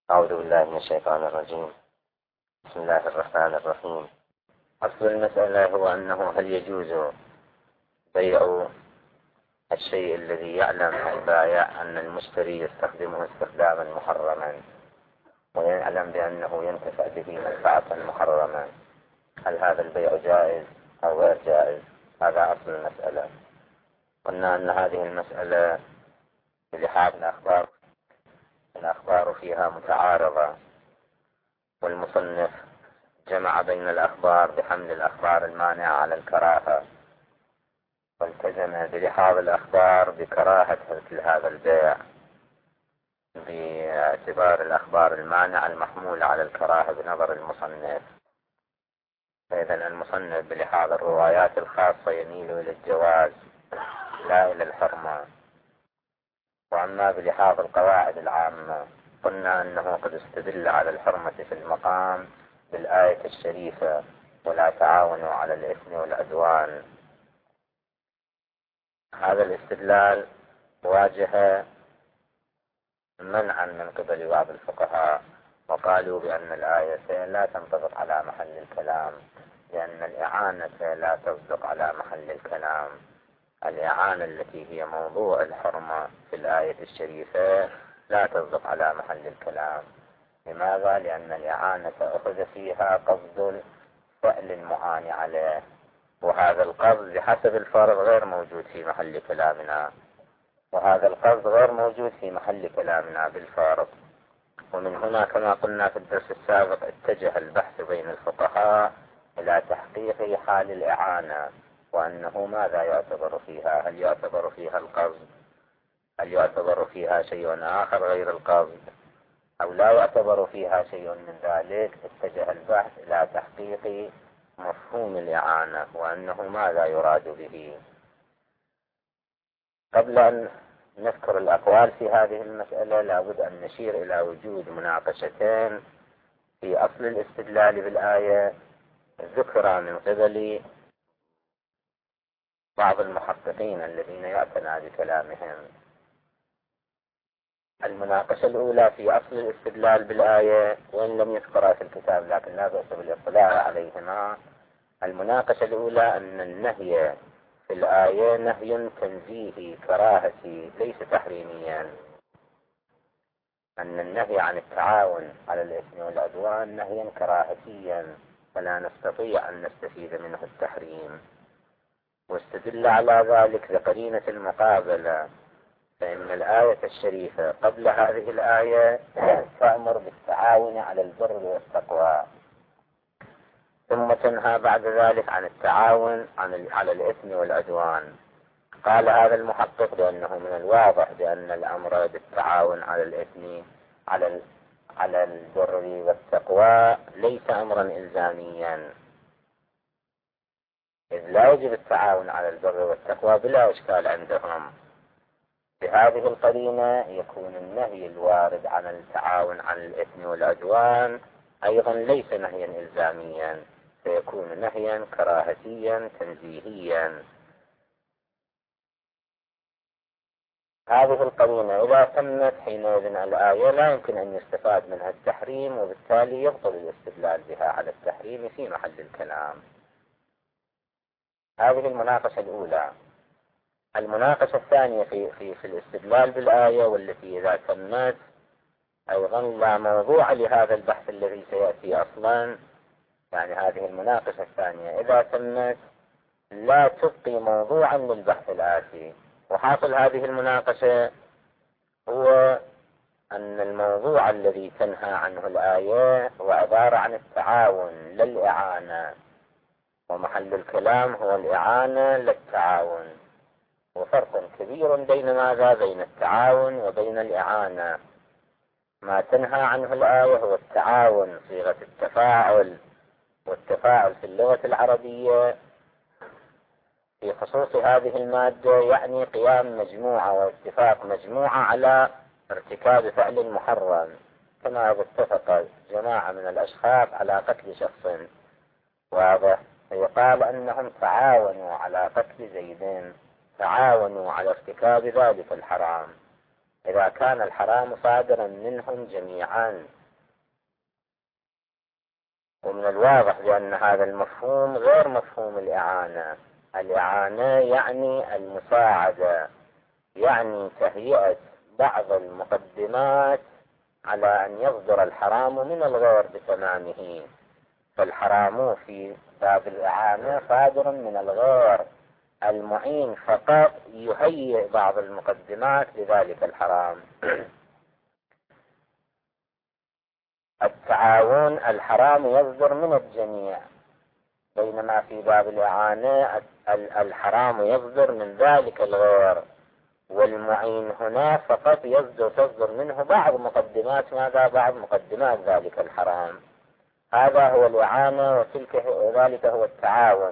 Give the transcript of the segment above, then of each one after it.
أعوذ بالله من الشيطان الرجيم. بسم الله الرحمن الرحيم. أصل المسألة هو أنه هل يجوز بيع الشيء الذي يعلم البائع أن المشتري يستخدمه استخداما محرما ويعلم بأنه ينتفع به منفعة محرمة، هل هذا البيع جائز أو غير جائز؟ هذا أصل المسألة. قلنا أن هذه المسألة بلحاظ الأخبار فيها متعارضة، والمصنف جمع بين الأخبار بحمل الأخبار المانعة على الكراهة، والتزم بلحاظ الأخبار بكراهة مثل هذا البيع باعتبار الأخبار المانعة المحمولة على الكراهة بنظر المصنف. فإذا المصنف بلحاظ الروايات الخاصة يميل إلى الجواز لا إلى الحرمة. وأما بلحاظ القواعد العامة قلنا أنه قد استدل على الحرمة في المقام بالآية الشريفة ولا تعاونوا على الإثم والعدوان. هذا الاستدلال واجه منعا من قبل بعض الفقهاء، وقالوا بأن الآية لا تنطبق على محل الكلام، لأن الإعانة لا تصدق على محل الكلام. الإعانة التي هي موضوع الحرمة في الآية الشريفة لا تصدق على محل الكلام. لماذا؟ لأن الإعانة أخذ فيها قصد فعل المعان عليه، وهذا القصد بحسب الفرض غير موجود في محل كلامنا، وهذا القصد غير موجود في محل كلامنا بالفرض. ومن هنا كما قلنا في الدرس السابق اتجه البحث بين الفقهاء إلى تحقيق حال الإعانة، وأنه ماذا يعتبر فيها؟ هل يعتبر فيها القصد؟ هل يعتبر فيها شيء آخر غير القصد؟ أو لا يعتبر فيها شيء من ذلك؟ اتجه البحث إلى تحقيق مفهوم الإعانة وأنه ماذا يراد به. قبل أن نذكر الأقوال في هذه المسألة لابد أن نشير إلى وجود مناقشتين في أصل الاستدلال بالآية ذكر من قبل بعض المحققين الذين يعتنى بكلامهم. المناقشة الأولى في أصل الاستدلال بالآية، وإن لم يذكرها في الكتاب لكن لا بأس بالاطلاع عليهما. المناقشة الأولى أن النهي في الآية نهي تنزيهي كراهتي ليس تحريميا، أن النهي عن التعاون على الإثم والعدوان نهيا كراهتيا فلا نستطيع أن نستفيد منه التحريم. واستدل على ذلك بقرينة المقابلة، فإن الآية الشريفة قبل هذه الآية تأمر بالتعاون على البر والتقوى، ثم تنهى بعد ذلك عن التعاون على الإثم والعدوان. قال هذا المحقق بأنه من الواضح بأن الأمر بالتعاون على الإثم على البر والتقوى ليس أمرا إلزاميا، إذ لا يجب التعاون على البر والتقوى بلا إشكال عندهم. بهذه القرينة يكون النهي الوارد عن التعاون على الإثم والعدوان أيضا ليس نهيا إلزاميا، فيكون نهيا كراهتيا تنزيهيا. هذه القرينة إذا تمت حينئذ الآية لا يمكن أن يستفاد منها التحريم، وبالتالي يبطل الاستدلال بها على التحريم في محل الكلام. هذه المناقشة الأولى. المناقشة الثانية في الاستدلال بالآية، والتي إذا تمت أيضا لا موضوع لهذا البحث الذي سيأتي أصلا، يعني هذه المناقشة الثانية إذا تمت لا تبقي موضوعا للبحث الآتي. وحاصل هذه المناقشة هو أن الموضوع الذي تنهى عنه الآية هو عبارة عن التعاون للإعانة، ومحل الكلام هو الإعانة للتعاون، وفرق كبير بين ماذا؟ بين التعاون وبين الإعانة. ما تنهى عنه الآية هو التعاون صيغة التفاعل، والتفاعل في اللغة العربية في خصوص هذه المادة يعني قيام مجموعة واتفاق مجموعة على ارتكاب فعل محرم، كما إذا اتفق جماعة من الأشخاص على قتل شخص، واضح؟ فيقال أنهم تعاونوا على قتل زيد، تعاونوا على ارتكاب ذلك الحرام. إذا كان الحرام صادرا منهم جميعا. ومن الواضح بأن هذا المفهوم غير مفهوم الإعانة. الإعانة يعني المساعدة، يعني تهيئة بعض المقدمات على أن يصدر الحرام من الغير بتمامه. فالحرام في باب الإعانة صادر من الغير، المعين فقط يهيئ بعض المقدمات لذلك الحرام. التعاون الحرام يصدر من الجميع، بينما في باب الإعانة الحرام يصدر من ذلك الغير، والمعين هنا فقط تصدر منه بعض مقدمات ماذا؟ بعض مقدمات ذلك الحرام. هذا هو الإعانة وذلك هو التعاون.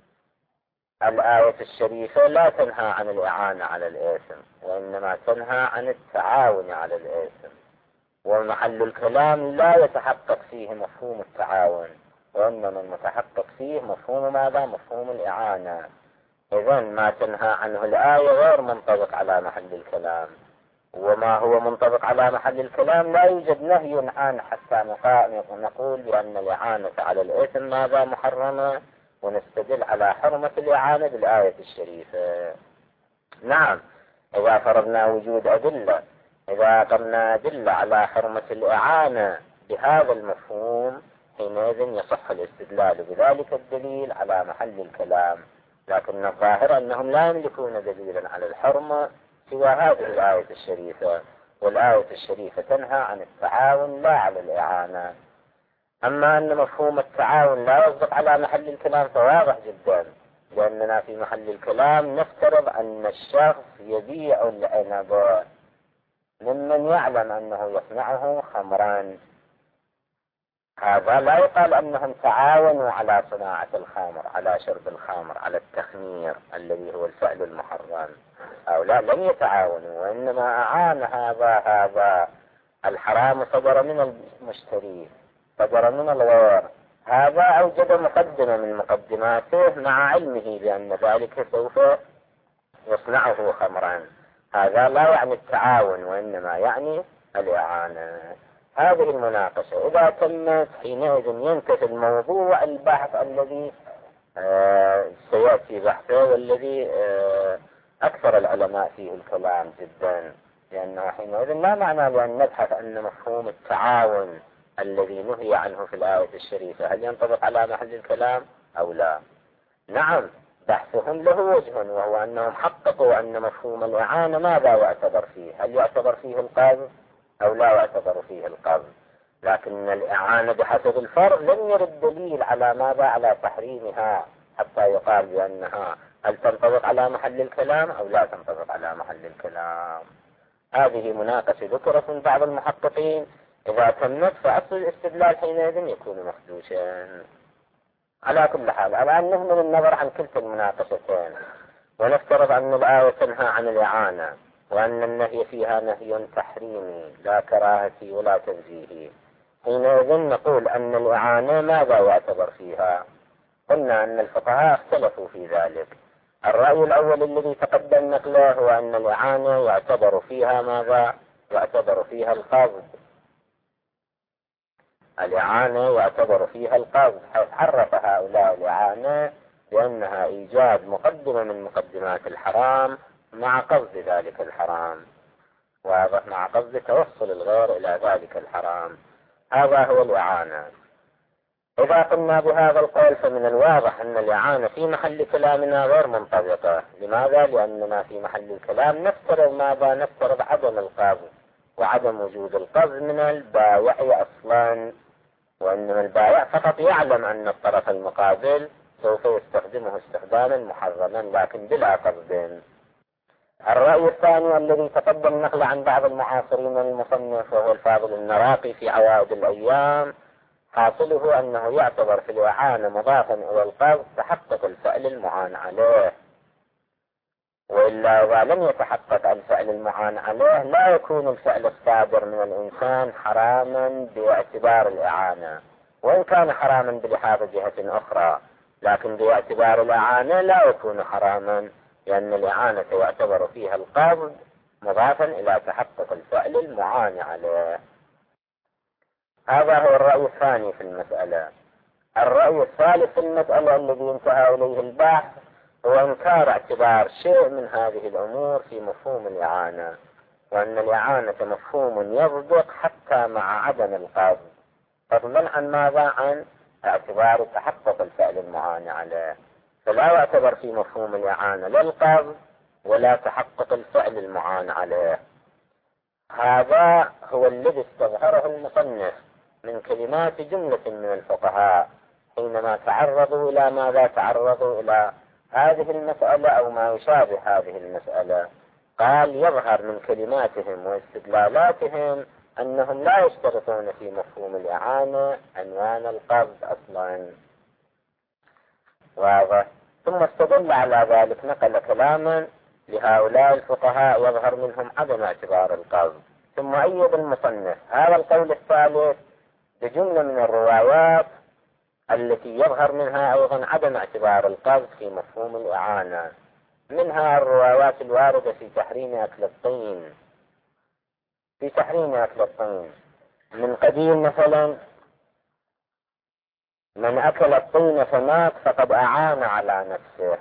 الآية الشريفة لا تنهى عن الإعانة على الإثم، وإنما تنهى عن التعاون على الإثم. ومحل الكلام لا يتحقق فيه مفهوم التعاون، وإنما المتحقق فيه مفهوم ماذا؟ مفهوم الإعانة. إذن ما تنهى عنه الآية غير منطبق على محل الكلام، وما هو منطبق على محل الكلام لا يوجد نهي عنه حتى نقول بأن الإعانة على الإثم ماذا؟ محرمة، ونستدل على حرمة الإعانة بالآية الشريفة. نعم، إذا فرضنا وجود أدلة، إذا قمنا أدلة على حرمة الإعانة بهذا المفهوم، حينئذ يصح الاستدلال بذلك الدليل على محل الكلام. لكن الظاهر أنهم لا يملكون دليلا على الحرمة سوى هذه الآية الشريفة، والآية الشريفة تنهى عن التعاون لا على الإعانة. أما أن مفهوم التعاون لا يصدق على محل الكلام فواضح جدا، لأننا في محل الكلام نفترض أن الشخص يبيع العنب ممن يعلم أنه يصنعه خمرا. هذا لا يقال أنهم تعاونوا على صناعة الخمر، على شرب الخمر، على التخمير الذي هو الفعل المحرم. هؤلاء لم يتعاونوا، وإنما أعان هذا الحرام صدر من المشتري، صدر من الغير. هذا أوجد مقدمة من مقدماته مع علمه بأن ذلك سوف يصنعه خمرا. هذا لا يعني التعاون، وإنما يعني الإعانة. هذه المناقشة إذا تمت حينئذ ينتهي الموضوع البحث الذي سيأتي بحثه، والذي أكثر العلماء فيه الكلام جدا، لأنه حينئذ لا معنى بأن نبحث أن مفهوم التعاون الذي نهي عنه في الآية الشريفة هل ينطبق على محل الكلام أو لا. نعم، بحثهم له وجه، وهو أنهم حققوا أن مفهوم الإعانة ماذا يعتبر فيه، هل يعتبر فيه القبض أو لا يعتبر فيه القبض. لكن الإعانة بحسب الفرع لم يرد دليل على ماذا؟ على تحريمها حتى يقال بأنها هل تنطبق على محل الكلام أو لا تنطبق على محل الكلام. هذه مناقشة ذكرت من بعض المحققين، إذا تمت فأصل الاستدلال حينئذ يكون مخدوشا. على كل حال، الآن نهمل النظر عن كلتا المناقشتين، ونفترض أن الآية تنهى عن الإعانة، وأن النهي فيها نهي تحريمي لا كراهة ولا تنزيه. حينئذ نقول أن الإعانة ماذا يعتبر فيها؟ قلنا أن الفقهاء اختلفوا في ذلك. الرأي الأول الذي تقدم نقله هو أن الإعانة يعتبر فيها ماذا؟ يعتبر فيها القبض. الإعانة يعتبر فيها القبض، حيث عرف هؤلاء الإعانة بأنها إيجاد مقدمة من مقدمات الحرام مع قصد ذلك الحرام، واضح، مع قصد توصل الغير إلى ذلك الحرام. هذا هو الإعانة. إذا قلنا بهذا القول فمن الواضح أن الإعانة في محل كلامنا غير منطبقة. لماذا؟ لأننا في محل الكلام نفترض ماذا؟ نفترض عدم القبض، وعدم وجود القبض من البائع أصلا، وإنما البائع فقط يعلم أن الطرف المقابل سوف يستخدمه استخداما محرما لكن بلا قصد. الرأي الثاني الذي تقدم نقل عن بعض المعاصرين المصنف وهو الفاضل النراقي في عوائد الأيام، حاصله أنه يعتبر في الإعانة مضافا إلى القبض تحقق الفعل المعان عليه، وإلا إذا لم يتحقق الفعل المعان عليه لا يكون الفعل الصادر من الإنسان حراما باعتبار الإعانة، وإن كان حراما بلحاظ جهة أخرى، لكن باعتبار الإعانة لا يكون حراما، لأن الإعانة يعتبر فيها القبض مضافا إلى تحقق الفعل المعانع له. هذا هو الرأي الثاني في المسألة. الرأي الثالث في المسألة الذي انتهى إليه البحث هو إنكار اعتبار شيء من هذه الأمور في مفهوم الإعانة، وأن الإعانة مفهوم يصدق حتى مع عدم القصد، فضلا عن ماذا؟ عن اعتبار تحقق الفعل المعانع له، فلا يعتبر في مفهوم الإعانة لا القصد ولا تحقق الفعل المعانع له. هذا هو الذي استظهره المصنف من كلمات جملة من الفقهاء حينما تعرضوا إلى ماذا؟ تعرضوا إلى هذه المسألة أو ما يشابه هذه المسألة. قال يظهر من كلماتهم واستدلالاتهم أنهم لا يشترطون في مفهوم الإعانة عنوان القصد أصلا. واضح؟ ثم استدل على ذلك، نقل كلاما لهؤلاء الفقهاء يظهر منهم عدم اعتبار القصد، ثم أيد المصنف هذا القول الثالث بجملة من الروايات التي يظهر منها أيضا عدم اعتبار القصد في مفهوم الإعانة، منها الروايات الواردة في تحريم أكل الطين، في تحريم أكل الطين من قديم مثلا: من أكل الطين فمات فقد أعان على نفسه.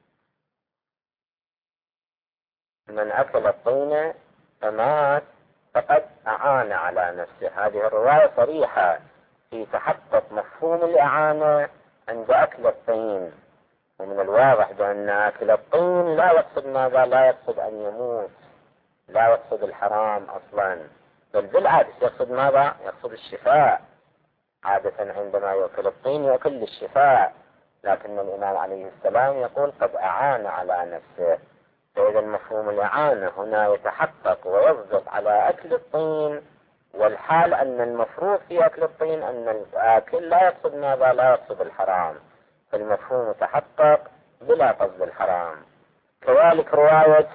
من أكل الطين فمات فقد أعان على نفسه. هذه الرواية صريحة في تحقق مفهوم الإعانة عند أكل الطين، ومن الواضح بأن أكل الطين لا يقصد ماذا؟ لا يقصد أن يموت، لا يقصد الحرام أصلا، بل بالعكس يقصد ماذا؟ يقصد الشفاء. عادة عندما يأكل الطين يأكل للشفاء، لكن الإمام عليه السلام يقول قد أعان على نفسه. فإذا مفهوم الإعانة هنا يتحقق ويصدق على أكل الطين، والحال أن المفروض في أكل الطين أن الآكل لا يقصد ماذا؟ لا يقصد الحرام، فالمفهوم يتحقق بلا قصد الحرام. كذلك رواية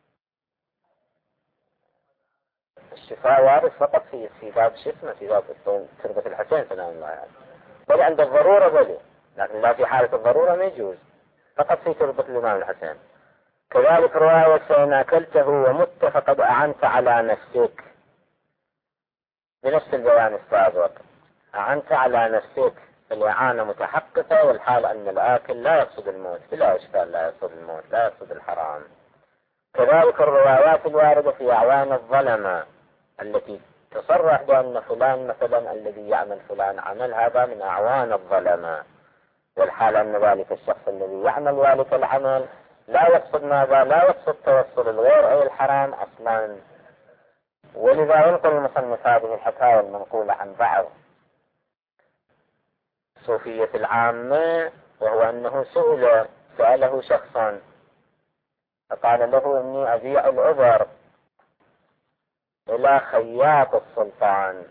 الشفاء وارد فقط في باب شفنا، في باب تربة الحسين سلام الله عليه، بل عند الضرورة بل، لكن لا في حالة الضرورة ما يجوز، فقط في تربة الإمام الحسين. كذلك رواية فإن أكلته ومت فقد أعنت على نفسك، بنفس البيان السابق، أعنت على نفسك، الإعانة متحققة، والحال أن الآكل لا يقصد الموت، بلا إشكال لا يقصد الموت، لا يقصد الحرام. كذلك الروايات الواردة في أعوان الظلمة التي تصرح بأن فلان مثلا الذي يعمل فلان عمل هذا من أعوان الظلمة، والحال أن ذلك الشخص الذي يعمل ذلك العمل لا يقصد ماذا؟ لا يقصد توصل الغير أي الحرام أصلا. ولذا ينقل المصنف هذه الحكاية المنقولة عن بعض صوفية العامة، وهو أنه سأله شخصا فقال له إني أبيع العذر إلى خياط السلطان،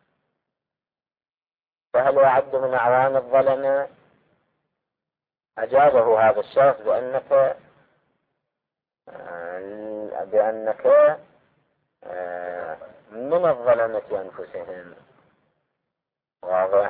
فهل يعد من أعوان الظلمة؟ أجابه هذا الشخص بأنك من الظلمة أنفسهم. واضح؟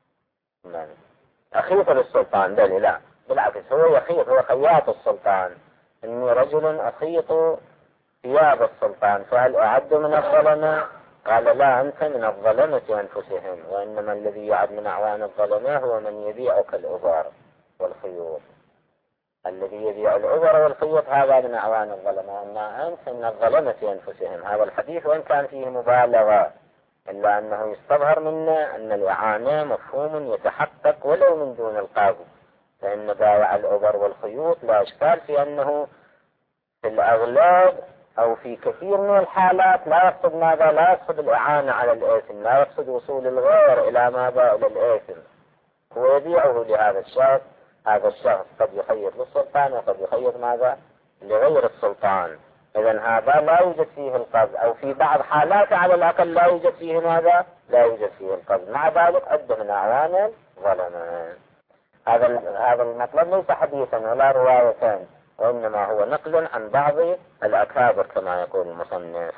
أخيط للسلطان بل لا، بالعكس هو يخيط، هو خياط السلطان، إني رجل أخيط ثياب السلطان، فهل أعد من الظلمة؟ قال لا، أنت من الظلمة أنفسهم، وإنما الذي يعد من أعوان الظلمة هو من يبيعك الأبر والخيوط. الذي يبيع العذر والخيوط هذا من أعوان الظلمة، أما أنت من الظلمة أنفسهم. هذا الحديث وإن كان فيه مبالغة إلا أنه يستظهر منا أن الإعانة مفهوم يتحقق ولو من دون القصد، فإن بائع العذر والخيوط لا إشكال في أنه في الأغلب أو في كثير من الحالات لا يقصد ماذا؟ لا يقصد الإعانة على الإثم، لا يقصد وصول الغير إلى ماذا؟ إلى الإثم، هو يبيعه لهذا الشخص. هذا الشخص قد يخيط للسلطان وقد يخيط ماذا؟ لغير السلطان. إذن هذا لا يوجد فيه القصد، أو في بعض حالات على الأقل لا يوجد فيه ماذا؟ لا يوجد فيه القصد، مع ذلك أدى من أعوان الظلمة. هذا المطلب ليس حديثا ولا رواية، وإنما هو نقل عن بعض الأكابر كما يقول المصنف.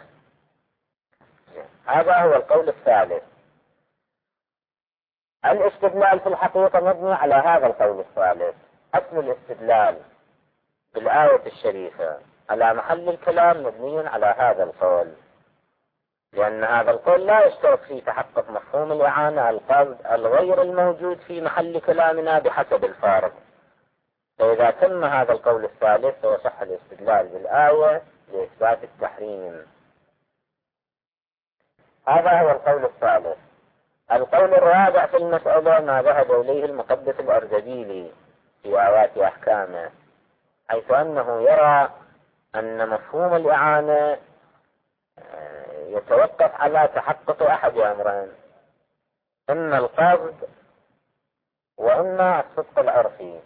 هذا هو القول الثالث. الاستدلال في الحقيقة مبني على هذا القول الثالث. أصل الاستدلال بالآية الشريفة على محل الكلام مبني على هذا القول، لأن هذا القول لا يشترط فيه تحقق مفهوم الإعانة القصد الغير الموجود في محل كلامنا بحسب الفارق. فإذا تم هذا القول الثالث فيصح الاستدلال بالآية لإثبات التحريم. هذا هو القول الثالث. القول الرابع في المسألة ما ذهب إليه المقدس الأردبيلي في آيات أحكامه، حيث أنه يرى أن مفهوم الإعانة يتوقف على تحقق أحد أمرين، إما القصد وإما الصدق العرفي.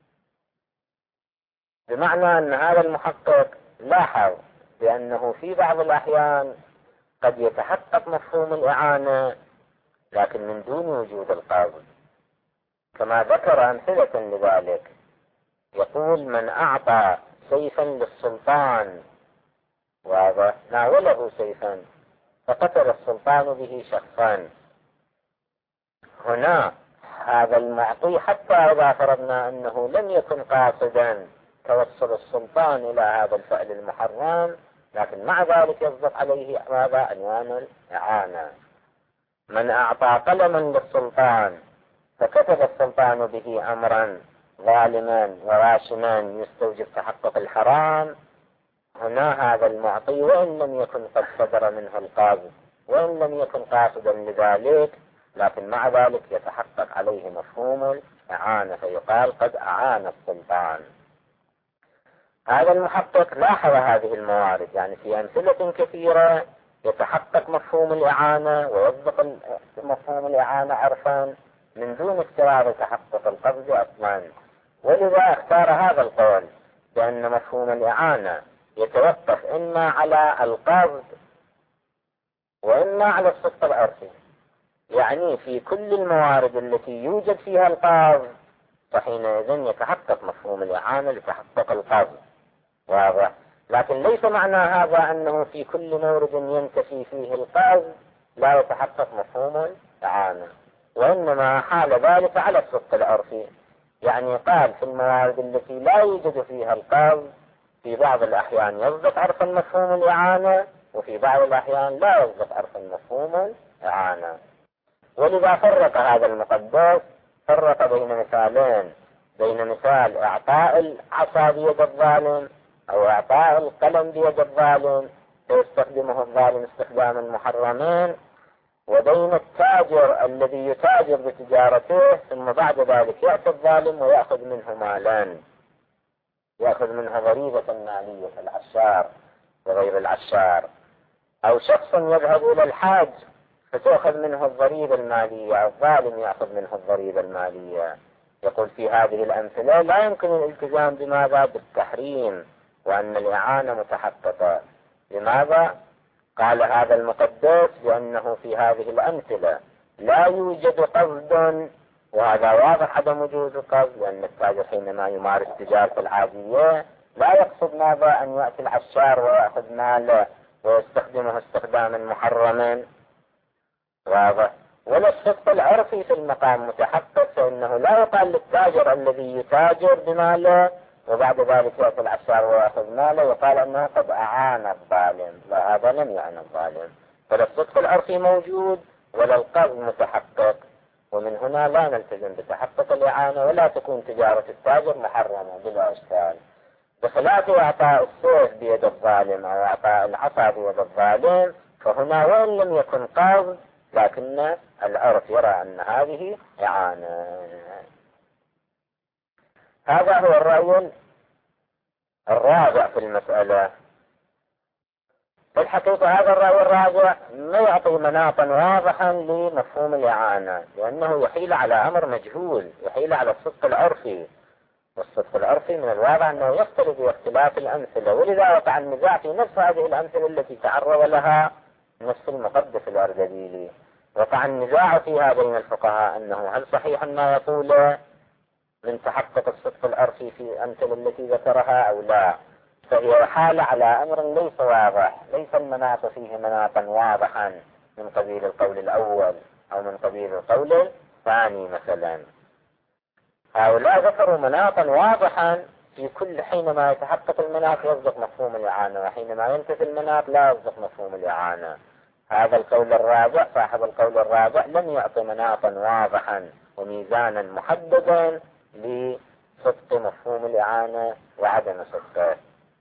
بمعنى أن هذا المحقق لاحظ بأنه في بعض الأحيان قد يتحقق مفهوم الإعانة لكن من دون وجود القصد، كما ذكر أمثلة لذلك. يقول: من أعطى سيفا للسلطان ناوله سيفا فقتل السلطان به شخصا، هنا هذا المعطي حتى إذا فرضنا أنه لم يكن قاصدا توصل السلطان إلى هذا الفعل المحرم، لكن مع ذلك يصدق عليه ماذا؟ عنوان الإعانة. من أعطى قلما للسلطان فكتب السلطان به أمرا ظالما وراشما يستوجب تحقق الحرام، هنا هذا المعطي وإن لم يكن قد صدر منه القصد وإن لم يكن قاصدا لذلك، لكن مع ذلك يتحقق عليه مفهوم الإعانة فيقال قد أعان السلطان. هذا المحقق لاحظ هذه الموارد، يعني في أمثلة كثيرة يتحقق مفهوم الإعانة ويصدق مفهوم الإعانة عرفا من دون افتراض تحقق القصد أصلا. ولذا اختار هذا القول بأن مفهوم الإعانة يتوقف إما على القصد وإما على الصدق العرفي، يعني في كل الموارد التي يوجد فيها القصد فحينئذ يتحقق مفهوم الإعانة لتحقق القصد، واضح. لكن ليس معنى هذا أنه في كل مورد ينتفي فيه القصد لا يتحقق مفهوم الإعانة، وإنما حال ذلك على الصدق العرفي. يعني قال في الموارد التي لا يوجد فيها القصد في بعض الأحيان يصدق عرفا مفهوم الإعانة، وفي بعض الأحيان لا يصدق عرفا مفهوم الإعانة. ولذا فرق هذا المقدس، فرق بين مثالين، بين مثال إعطاء العصا بيد الظالم أو إعطاء القلم بيد الظالم فيستخدمه الظالم استخداما محرما، وبين التاجر الذي يتاجر بتجارته ثم بعد ذلك يأتي الظالم ويأخذ منه مالا، يأخذ منه ضريبة مالية العشار وغير العشار، أو شخص يذهب إلى الحاج فتأخذ منه الضريبة المالية، الظالم يأخذ منه الضريبة المالية. يقول في هذه الأمثلة لا يمكن الالتزام بماذا؟ بالتحريم، وأن الإعانة متحققة. لماذا؟ قال هذا المقدس لأنه في هذه الأمثلة لا يوجد قصد، وهذا واضح عدم وجود القصد، لأن التاجر حينما يمارس تجارته العادية لا يقصد ماذا؟ أن يأتي العشار ويأخذ ماله ويستخدمه استخداما محرما، واضح. ولا الصدق العرفي في المقام متحقق، فإنه لا يقال للتاجر الذي يتاجر بماله وبعد ذلك يأتي العشار ويأخذ ماله يقال أنه قد أعان الظالم، لا، هذا لم يعن الظالم. فلا الصدق العرفي موجود ولا القصد متحقق، ومن هنا لا نلتزم بتحقق الإعانة ولا تكون تجارة التاجر محرمة بلا إشكال. بخلاف إعطاء السيف بيد الظالم أو إعطاء العصا بيد الظالم، فهنا وإن لم يكن قصد لكن العرف يرى أن هذه إعانة. هذا هو الرأي الرابع في المسألة. في الحقيقة هذا الرأي الرابع ما يعطي مناطا واضحا لمفهوم الإعانة، لأنه يحيل على أمر مجهول، يحيل على الصدق العرفي، والصدق العرفي من الواضح أنه يختلف باختلاف الأمثلة، ولذا وقع النزاع في نفس هذه الأمثلة التي تعرض لها نفس المقدس الأردبيلي. وقع النزاع فيها بين الفقهاء أنه هل صحيح ما يقول من تحقق الصدق العرفي في الأمثلة التي ذكرها أو لا. فهي حال على أمر ليس واضح، ليس المناط فيه مناطا واضحا من قبيل القول الأول أو من قبيل القول الثاني مثلا. هؤلاء ذكروا مناطا واضحا في كل حينما يتحقق المناط يصدق مفهوم الإعانة، وحينما ينتفي المناط لا يصدق مفهوم الإعانة. هذا القول الرابع، صاحب القول الرابع لم يعطي مناطا واضحا وميزانا محددا لصدق مفهوم الإعانة وعدم صدقه.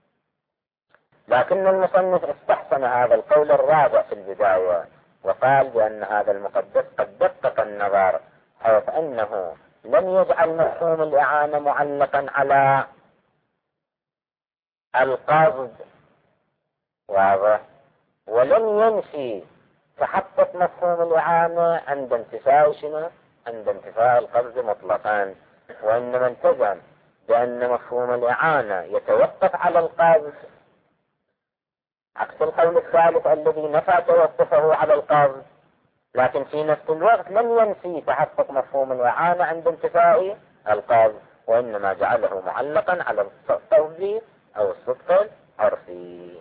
لكن المصنف استحسن هذا القول الرابع في البداية، وقال بأن هذا المقدس قد دقق النظر، حيث أنه لم يجعل مفهوم الإعانة معلقا على القصد، واضح، ولم ينفي تحقق مفهوم الإعانة عند انتفاء شنو؟ عند انتفاء القصد مطلقا، وإنما التزم بأن مفهوم الإعانة يتوقف على القصد، عكس القول الثالث الذي نفى توقفه على القصد، لكن في نفس الوقت لم ينفي تحقق مفهوم الإعانة عند انتفاء القصد، وإنما جعله معلقا على القصد أو الصدق العرفي.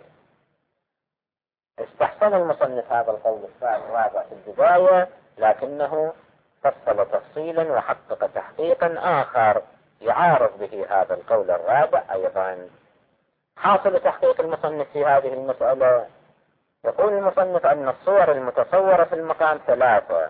استحسن المصنف هذا القول الرابع في البداية، لكنه فصل تفصيلا وحقق تحقيقا آخر يعارض به هذا القول الرابع أيضا. حاصل تحقيق المصنف في هذه المسألة، يقول المصنف أن الصور المتصورة في المقام ثلاثة.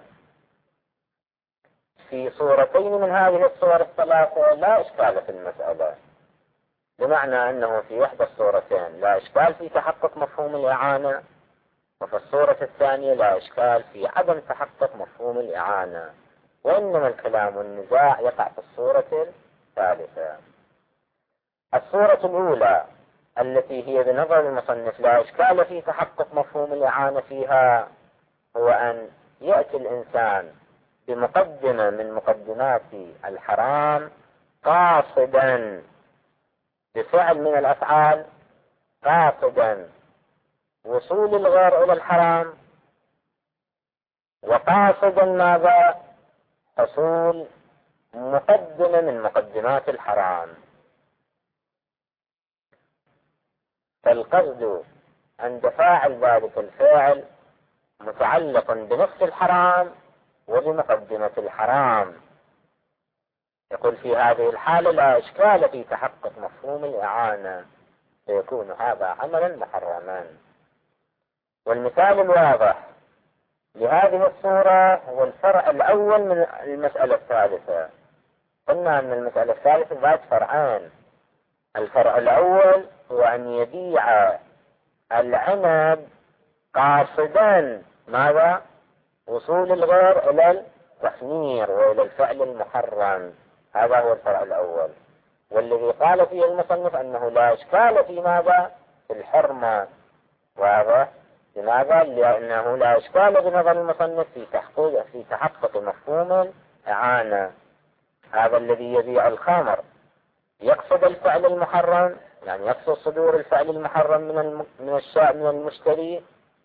في صورتين من هذه الصور الثلاثة لا إشكال في المسألة، بمعنى أنه في إحدى الصورتين لا إشكال في تحقق مفهوم الإعانة، وفي الصورة الثانية لا إشكال في عدم تحقق مفهوم الإعانة، وإنما الكلام والنزاع يقع في الصورة الثالثة. الصورة الأولى التي هي بنظر المصنف لا إشكال في تحقق مفهوم الإعانة فيها، هو أن يأتي الإنسان بمقدمة من مقدمات الحرام قاصدا بفعل من الأفعال، قاصدا وصول الغير إلى الحرام، وقاصدا ماذا؟ حصول مقدمة من مقدمات الحرام. فالقصد عند فاعل ذلك الفعل متعلق بنفس الحرام وبمقدمة الحرام. يقول في هذه الحالة لا إشكال في تحقق مفهوم الإعانة، فيكون هذا عملا محرما. والمثال الواضح لهذه الصورة هو الفرع الأول من المسألة الثالثة. قلنا أن المسألة الثالثة ذات فرعان. الفرع الأول هو أن يبيع العنب قاصدا ماذا؟ وصول الغير إلى التخمير وإلى الفعل المحرم. هذا هو الفرع الأول، والذي قال فيه المصنف أنه لا إشكال في ماذا؟ في الحرمة. واضح؟ لماذا؟ لأنه لا إشكال بنظر المصنف في تحقق مفهوم الإعانة. هذا الذي يبيع الخمر يقصد الفعل المحرم، يعني يقصد صدور الفعل المحرم من المشتري،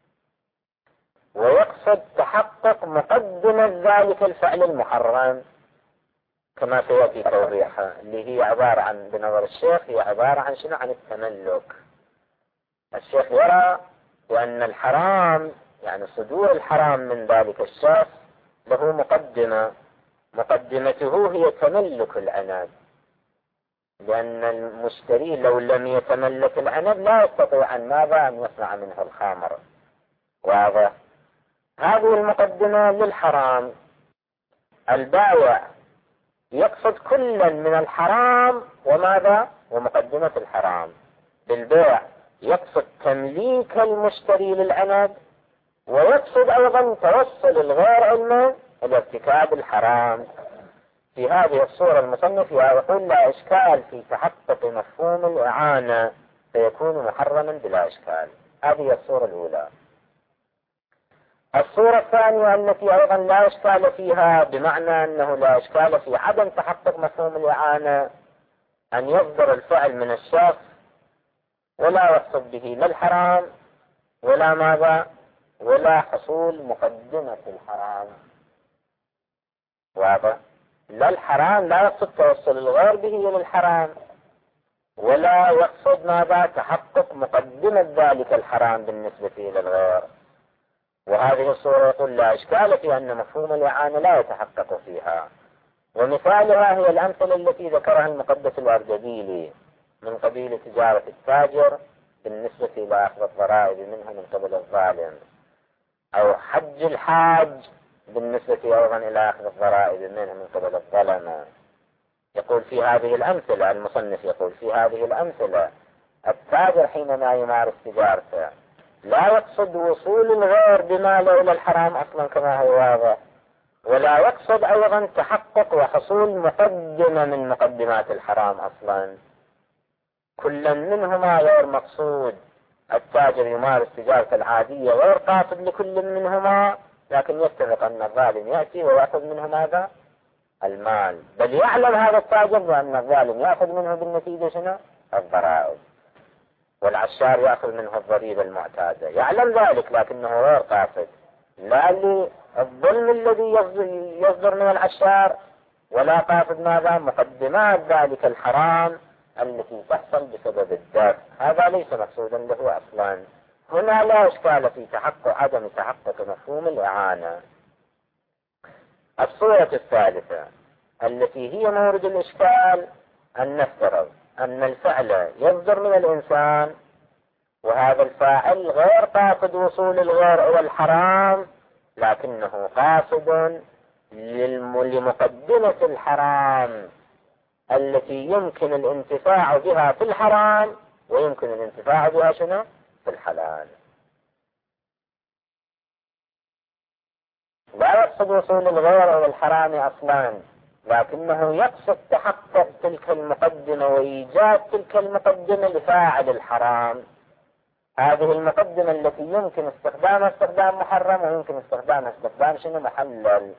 ويقصد تحقق مقدمة ذلك الفعل المحرم كما سيأتي توضيحها، اللي هي عبارة عن بنظر الشيخ هي عبارة عن شنو؟ عن التملك. الشيخ يرى بأن الحرام يعني صدور الحرام من ذلك الشخص له مقدمة، مقدمته هي تملك العنب، لأن المشتري لو لم يتملك العنب لا يستطيع أن ماذا؟ أن يصنع منه الخمر. واضح؟ هذه المقدمة للحرام. البائع يقصد كلا من الحرام وماذا؟ ومقدمة الحرام. بالبيع يقصد تمليك المشتري للعنب، ويقصد أيضا توصل الغير علما إلى ارتكاب الحرام. في هذه الصورة المصنف يقول لا إشكال في تحقق مفهوم الإعانة، فيكون محرما بلا إشكال. هذه الصورة الأولى. الصورة الثانية التي أيضا لا إشكال فيها، بمعنى أنه لا إشكال في عدم تحقق مفهوم الإعانة، أن يصدر الفعل من الشخص ولا يقصد به لا الحرام ولا ماذا؟ ولا حصول مقدمة الحرام. واضح؟ لا الحرام، لا يقصد توصل الغير به إلى الحرام، ولا يقصد ماذا؟ تحقق مقدمة ذلك الحرام بالنسبة إلى الغير. وهذه الصورة يقول لا إشكال في أن مفهوم الإعانة لا يتحقق فيها. ومثالها هي الأمثلة التي ذكرها المقدس الأردبيلي، من قبيل تجارة التاجر بالنسبة إلى أخذ الضرائب منها من قبل الظالم، أو حج الحاج بالنسبة أيضا إلى أخذ الضرائب منها من قبل الظلمة. يقول في هذه الأمثلة، المصنف يقول في هذه الأمثلة التاجر حينما يمارس تجارته لا يقصد وصول الغير بماله إلى الحرام أصلا كما هو واضح، ولا يقصد أيضا تحقق وحصول مقدمة من مقدمات الحرام أصلا، كل منهما غير مقصود. التاجر يمارس تجارته العادية غير قاصد لكل منهما، لكن يتفق أن الظالم يأتي ويأخذ منه ماذا؟ المال، بل يعلم هذا التاجر بأن الظالم يأخذ منه بالنتيجة شنو؟ الضرائب، والعشار يأخذ منه الضريبة المعتادة، يعلم ذلك لكنه غير قاصد، لا للظلم الذي يصدر من العشار، ولا قاصد ماذا؟ مقدمات ذلك الحرام التي تحصل بسبب الدفع، هذا ليس مقصودا له أصلا. هنا لا إشكال في عدم تحقق مفهوم الإعانة. الصورة الثالثة التي هي مورد الإشكال أن نفترض أن الفعل يصدر من الإنسان، وهذا الفاعل غير قاصد وصول الغير إلى الحرام، لكنه قاصد لمقدمة الحرام التي يمكن الانتفاع بها في الحرام ويمكن الانتفاع بها شنو؟ في الحلال. لا يقصد وصول الغير إلى الحرام أصلا، لكنه يقصد تحقق تلك المقدمة وإيجاد تلك المقدمة لفاعل الحرام. هذه المقدمة التي يمكن استخدامها استخدام محرم ويمكن استخدامها استخدام شنو؟ محلل.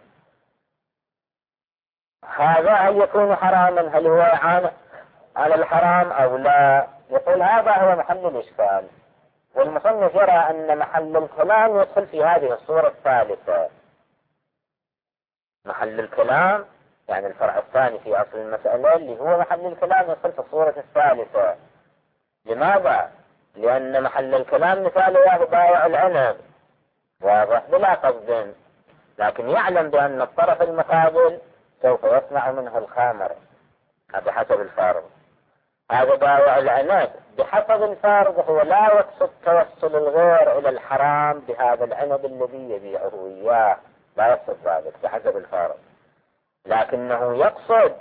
هذا هل يكون حراما؟ هل هو إعانة على الحرام أو لا؟ يقول هذا هو محل الإشكال، والمصنف يرى أن محل الكلام يدخل في هذه الصورة الثالثة. محل الكلام يعني الفرع الثاني في أصل المسألة اللي هو محل الكلام يدخل في الصورة الثالثة. لماذا؟ لأن محل الكلام مثاله بائع العنب، واضح بلا قصد، لكن يعلم بأن الطرف المقابل سوف يصنع منه الخمر بحسب الفارض. هذا بائع العنب بحسب الفارض هو لا يقصد توصل الغير إلى الحرام بهذا العنب الذي يبيعه إياه، لا يقصد ذلك بحسب الفارض، لكنه يقصد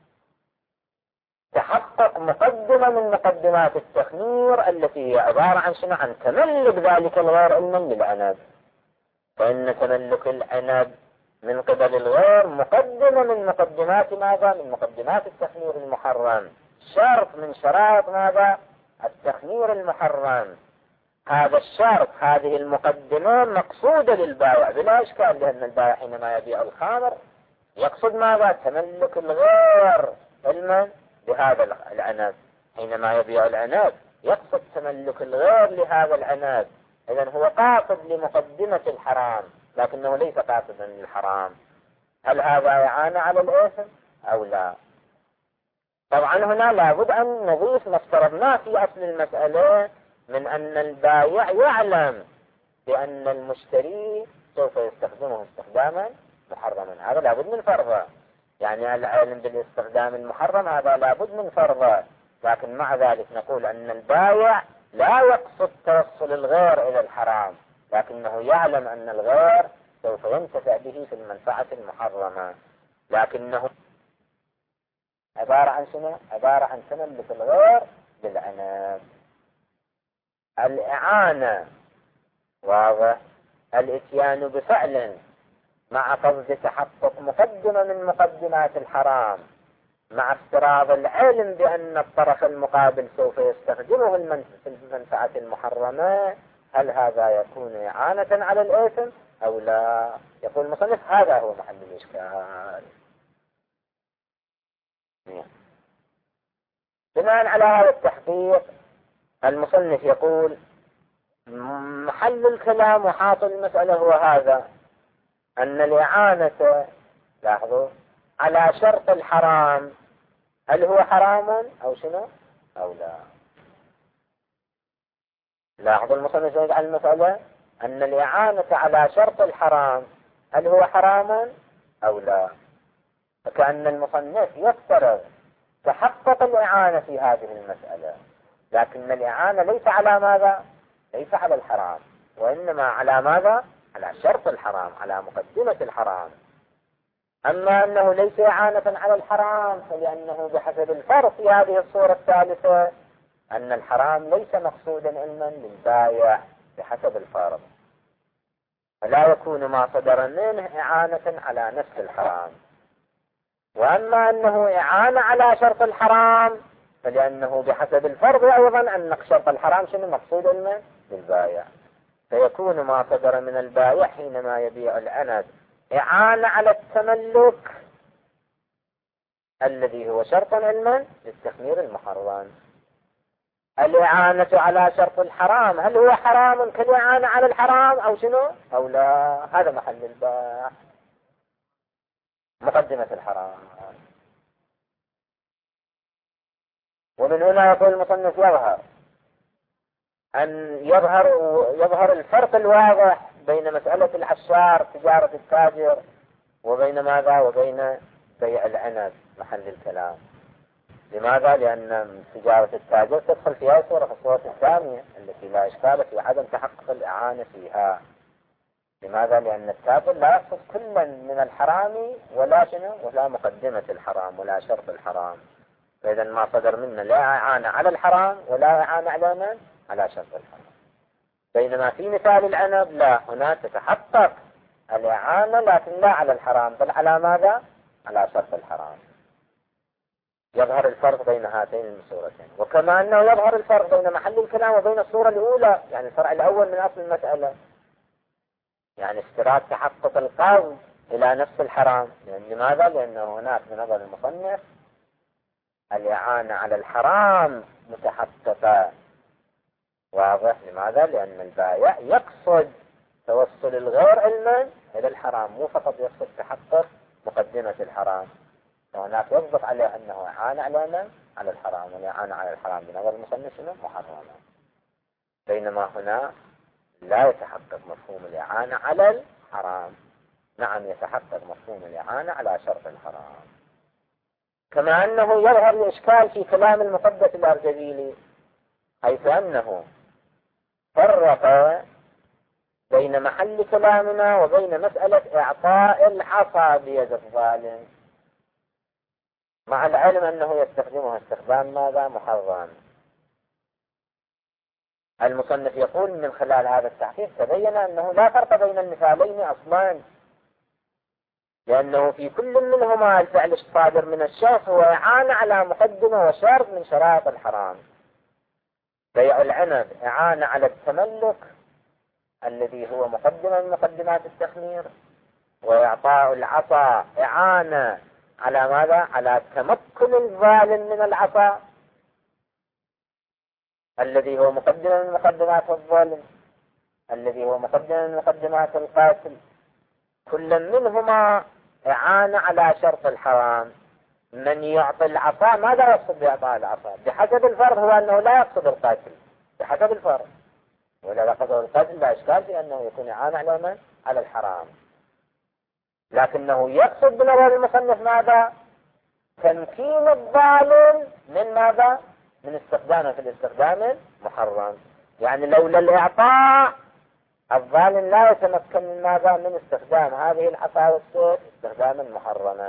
تحقق مقدمة من مقدمات التخمير التي هي عبارة عن شنو؟ عن تملك ذلك الغير علما للعنب، فإن تملك العنب من قبل الغير مقدمة من مقدمات ماذا؟ من مقدمات التخمير المحرم، شرط من شرائط ماذا؟ التخمير المحرم. هذا الشرط، هذه المقدمة مقصودة للبائع بلا إشكال، لأن البائع حينما يبيع الخمر يقصد ماذا؟ تملك الغير علما بهذا العنب. حينما يبيع العنب يقصد تملك الغير لهذا العنب، إذن هو قاصد لمقدمة الحرام لكنه ليس قاصدا للحرام. هل هذا إعانة على الإثم أو لا؟ طبعا هنا لابد أن نضيف ما افترضناه في أصل المسألة من أن البائع يعلم بأن المشتري سوف يستخدمه استخداما محرما، هذا لابد من فرضه، يعني العلم بالاستخدام المحرم هذا لابد من فرضه، لكن مع ذلك نقول أن البائع لا يقصد توصل الغير إلى الحرام، لكنه يعلم أن الغير سوف ينتفع به في المنفعة المحرمة، لكنه عبارة عن شنو؟ عبارة عن تملك الغير بالعنب. الإعانة واضح، الاتيان بفعل مع قصد تحقق مقدمة من مقدمات الحرام مع افتراض العلم بأن الطرف المقابل سوف يستخدمه في المنفعة المحرمة، هل هذا يكون إعانة على الإثم أو لا؟ يقول المصنف هذا هو محل الإشكال. بناء على هذا التحقيق المصنف يقول محل الكلام وحاصل المسألة هو هذا، أن الإعانة لاحظوا على شرط الحرام، هل هو حرام أو شنو أو لا؟ لاحظوا المصنف يجعل المسألة أن الإعانة على شرط الحرام، هل هو حرام أو لا؟ فكأن المصنف يفترض تحقق الإعانة في هذه المسألة، لكن الإعانة ليس على ماذا؟ ليس على الحرام، وإنما على ماذا؟ على شرط الحرام، على مقدمة الحرام. أما أنه ليس إعانة على الحرام فلأنه بحسب الفرق في هذه الصورة الثالثة أن الحرام ليس مقصودا علما للبائع بحسب الفرق، فلا يكون ما صدر منه إعانة على نفس الحرام. وأما أنه إعانة على شرط الحرام فلأنه بحسب الفرض أيضا أن شرط الحرام شنو مقصود علما للبائع، فيكون ما صدر من البائع حينما يبيع العنب إعانة على التملك الذي هو شرط علما للتخمير المحرم. الإعانة على شرط الحرام هل هو حرام كالإعانة على الحرام أو شنو أو لا؟ هذا محل الباع، مقدمة الحرام. ومن هنا يقول المصنف يظهر الفرق الواضح بين مسألة العشار تجارة التاجر وبين ماذا؟ وبين بيع العنب محل الكلام. لماذا؟ لأن تجارة التاجر تدخل فيها صورة في الصورة الثانية التي لا إشكال في عدم تحقق الإعانة فيها. لماذا؟ لأن التاجر لا يقصد كلا من الحرام ولا شنو ولا مقدمة الحرام ولا شرط الحرام، فإذا ما صدر منا لا إعانة على الحرام ولا إعانة على من؟ على شرط الحرام. بينما في مثال العنب لا، هنا تتحقق الإعانة لكن لا على الحرام بل على ماذا؟ على شرط الحرام. يظهر الفرق بين هاتين الصورتين. وكما أنه يظهر الفرق بين محل الكلام وبين الصورة الأولى، يعني الفرع الأول من أصل المسألة، يعني استيراد تحقق القصد إلى نفس الحرام. لماذا؟ لأنه هناك من نظر المصنف الإعانة على الحرام متحققة. واضح؟ لماذا؟ لأن البائع يقصد توصل الغير علما إلى الحرام، مو فقط يقصد تحقق مقدمة الحرام. فهناك يضبط عليه أنه إعانة على الحرام، والإعانة على الحرام بنظر المصنف محرمة. بينما هنا لا يتحقق مفهوم الإعانة على الحرام، نعم يتحقق مفهوم الإعانة على شرط الحرام. كما أنه يظهر الإشكال في كلام المقدس الأرجبيلي، حيث أنه فرق بين محل كلامنا وبين مسألة إعطاء العصا بيد الظالم، مع العلم أنه يستخدمها استخدام ماذا؟ محرم. المصنف يقول من خلال هذا التحقيق تبين أنه لا فرق بين المثالين أصلا، لأنه في كل منهما الفعل الصادر من الشخص هو إعانة على مقدمة وشرط من شرائط الحرام. بيع العنب إعانة على التملك الذي هو مقدمة من مقدمات التخمير، وإعطاء العصا إعانة على ماذا؟ على تمكن الظالم من العصا الذي هو مقدمة من مقدمات الظلم، الذي هو مقدمة من مقدمات القاتل. كل منهما إعانة على شرط الحرام. من يعطي العصا ماذا يقصد بإعطاء العصا؟ بحسب الفرض هو أنه لا يقصد القاتل بحسب الفرض، وإذا قصد القاتل لا إشكال في أنه يكون إعانة على من؟ على الحرام. لكنه يقصد بنظر المصنف ماذا؟ تمكين الظالم من ماذا؟ من استخدامه في الاستخدام المحرم. يعني لولا الإعطاء الظالم لا يتمكن من ماذا؟ من استخدام هذه العصا والسيف استخداما محرما.